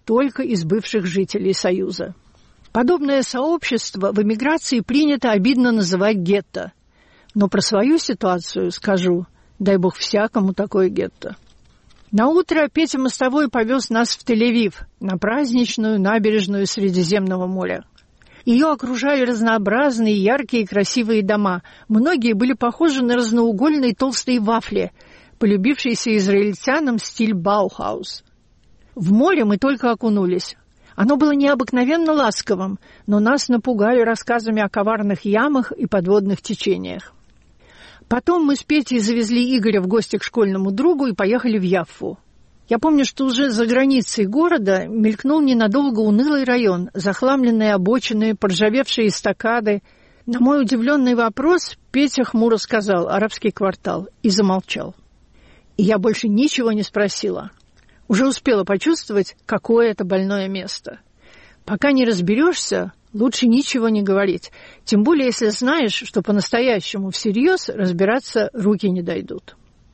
только из бывших жителей Союза. Подобное сообщество в эмиграции принято обидно называть гетто. Но про свою ситуацию скажу, дай бог всякому такое гетто. Наутро Петя Мостовой повез нас в Тель-Авив, на праздничную набережную Средиземного моря. Ее окружали разнообразные, яркие и красивые дома. Многие были похожи на разноугольные толстые вафли, полюбившийся израильтянам стиль Баухаус. В море мы только окунулись. Оно было необыкновенно ласковым, но нас напугали рассказами о коварных ямах и подводных течениях. Потом мы с Петей завезли Игоря в гости к школьному другу и поехали в Яффу. Я помню, что уже за границей города мелькнул ненадолго унылый район, захламленные обочины, поржавевшие эстакады. На мой удивленный вопрос Петя хмуро сказал «арабский квартал» и замолчал. И я больше ничего не спросила. Уже успела почувствовать, какое это больное место. Пока не разберешься, лучше ничего не говорить. Тем более, если знаешь, что по-настоящему всерьез разбираться руки не дойдут.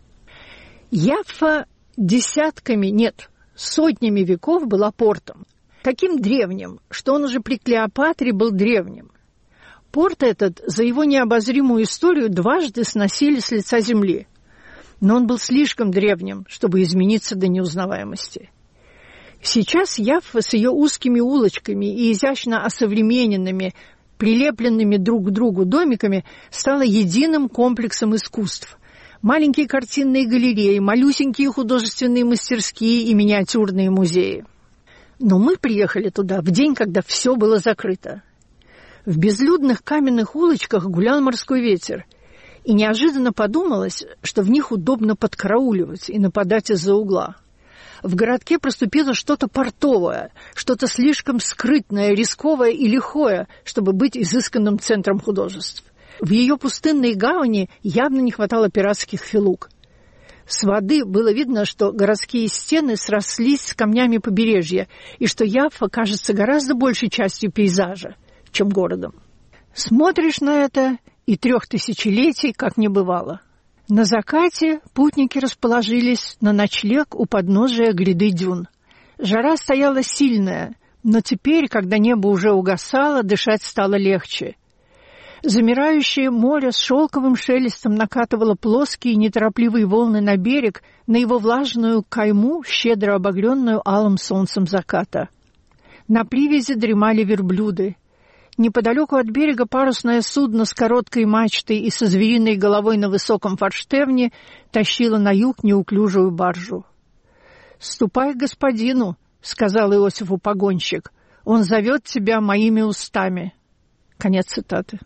Яффа десятками, нет, сотнями веков была портом. Таким древним, что он уже при Клеопатре был древним. Порт этот за его необозримую историю дважды сносили с лица земли. Но он был слишком древним, чтобы измениться до неузнаваемости. Сейчас Яффа с ее узкими улочками и изящно осовремененными, прилепленными друг к другу домиками стала единым комплексом искусств. Маленькие картинные галереи, малюсенькие художественные мастерские и миниатюрные музеи. Но мы приехали туда в день, когда все было закрыто. В безлюдных каменных улочках гулял морской ветер, и неожиданно подумалось, что в них удобно подкарауливать и нападать из-за угла. В городке проступило что-то портовое, что-то слишком скрытное, рисковое и лихое, чтобы быть изысканным центром художеств. В ее пустынной гавани явно не хватало пиратских филук. С воды было видно, что городские стены срослись с камнями побережья, и что Яффа кажется гораздо большей частью пейзажа, чем городом. Смотришь на это, и трех тысячелетий как не бывало. На закате путники расположились на ночлег у подножия гряды дюн. Жара стояла сильная, но теперь, когда небо уже угасало, дышать стало легче. Замирающее море с шелковым шелестом накатывало плоские неторопливые волны на берег, на его влажную кайму, щедро обогренную алым солнцем заката. На привязи дремали верблюды. Неподалеку от берега парусное судно с короткой мачтой и со звериной головой на высоком форштевне тащило на юг неуклюжую баржу. «Ступай к господину», — сказал Иосифу погонщик, — «он зовет тебя моими устами». Конец цитаты.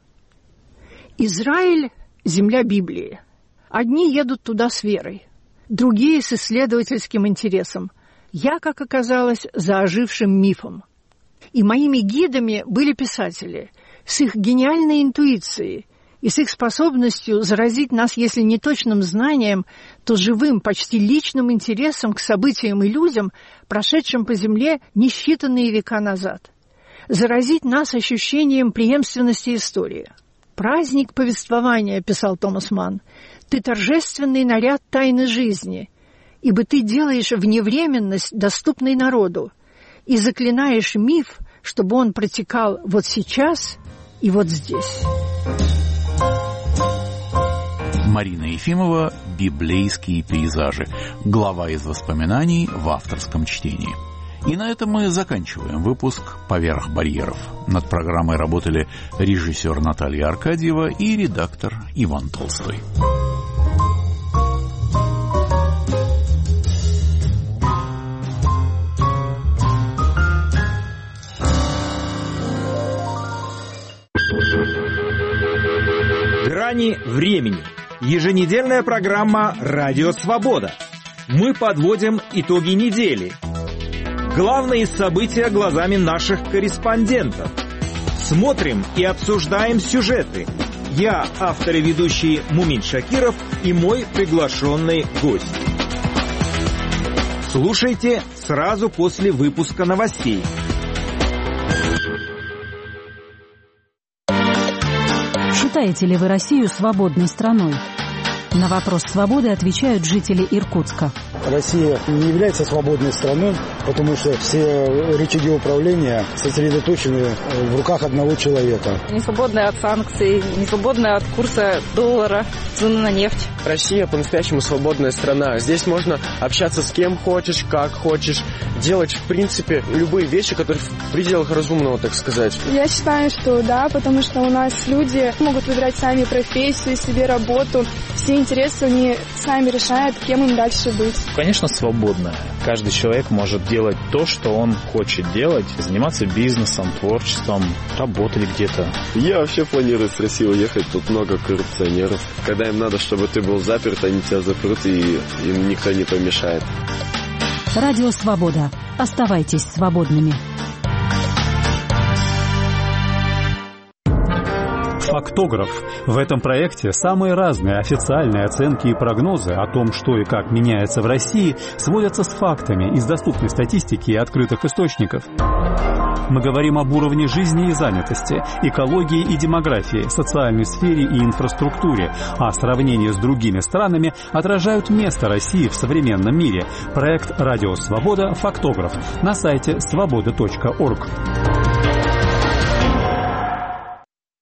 Израиль — земля Библии. Одни едут туда с верой, другие — с исследовательским интересом. Я, как оказалось, за ожившим мифом. И моими гидами были писатели с их гениальной интуицией и с их способностью заразить нас, если не точным знанием, то живым, почти личным интересом к событиям и людям, прошедшим по земле несчитанные века назад. Заразить нас ощущением преемственности истории. «Праздник повествования», — писал Томас Манн, — «ты торжественный наряд тайны жизни, ибо ты делаешь вневременность доступной народу и заклинаешь миф, чтобы он протекал вот сейчас и вот здесь». Марина Ефимова «Библейские пейзажи». Глава из воспоминаний в авторском чтении. И на этом мы заканчиваем выпуск «Поверх барьеров». Над программой работали режиссер Наталья Аркадьева и редактор Иван Толстой. «Грани времени». Еженедельная программа «Радио Свобода». Мы подводим итоги недели. Главные события глазами наших корреспондентов. Смотрим и обсуждаем сюжеты. Я, автор и ведущий Мумин Шакиров, и мой приглашенный гость. Слушайте сразу после выпуска новостей. Считаете ли вы Россию свободной страной? На вопрос свободы отвечают жители Иркутска. Россия не является свободной страной, потому что все рычаги управления сосредоточены в руках одного человека. Не свободная от санкций, не свободная от курса доллара, цены на нефть. Россия по-настоящему свободная страна. Здесь можно общаться с кем хочешь, как хочешь, делать, в принципе, любые вещи, которые в пределах разумного, так сказать. Я считаю, что да, потому что у нас люди могут выбирать сами профессию, себе работу. Все интересы они сами решают, кем им дальше быть. Конечно, свободная. Каждый человек может делать то, что он хочет делать, заниматься бизнесом, творчеством, работать где-то. Я вообще планирую с России уехать, тут много коррупционеров. Когда им надо, чтобы ты был заперт, они тебя запрут, и им никто не помешает. Радио «Свобода». Оставайтесь свободными. Фактограф. В этом проекте самые разные официальные оценки и прогнозы о том, что и как меняется в России, сводятся с фактами из доступной статистики и открытых источников. Мы говорим об уровне жизни и занятости, экологии и демографии, социальной сфере и инфраструктуре, а сравнение с другими странами отражают место России в современном мире. Проект «Радио Свобода. Фактограф» на сайте свобода точка орг.